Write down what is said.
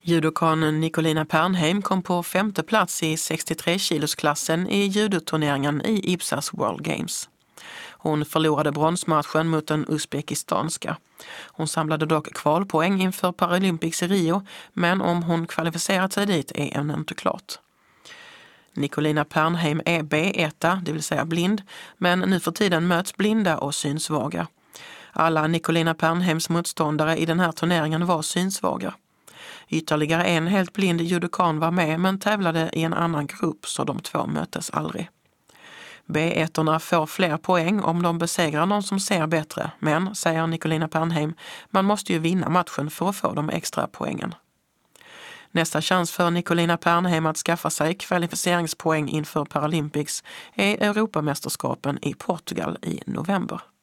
Judokan Nicolina Pernheim kom på 5:e plats i 63-kilosklassen i judoturneringen i Ipsas World Games. Hon förlorade bronsmatchen mot den uzbekistanska. Hon samlade dock kvalpoäng inför Paralympics i Rio, men om hon kvalificerat sig dit är ännu inte klart. Nicolina Pernheim är B1, det vill säga blind, men nu för tiden möts blinda och synsvaga. Alla Nicolina Pernheims motståndare i den här turneringen var synsvaga. Ytterligare en helt blind judokan var med men tävlade i en annan grupp, så de två möttes aldrig. B1-orna får fler poäng om de besegrar någon som ser bättre, men, säger Nicolina Pernheim, man måste ju vinna matchen för att få de extra poängen. Nästa chans för Nicolina Pernheim att skaffa sig kvalificeringspoäng inför Paralympics är Europamästerskapen i Portugal i november.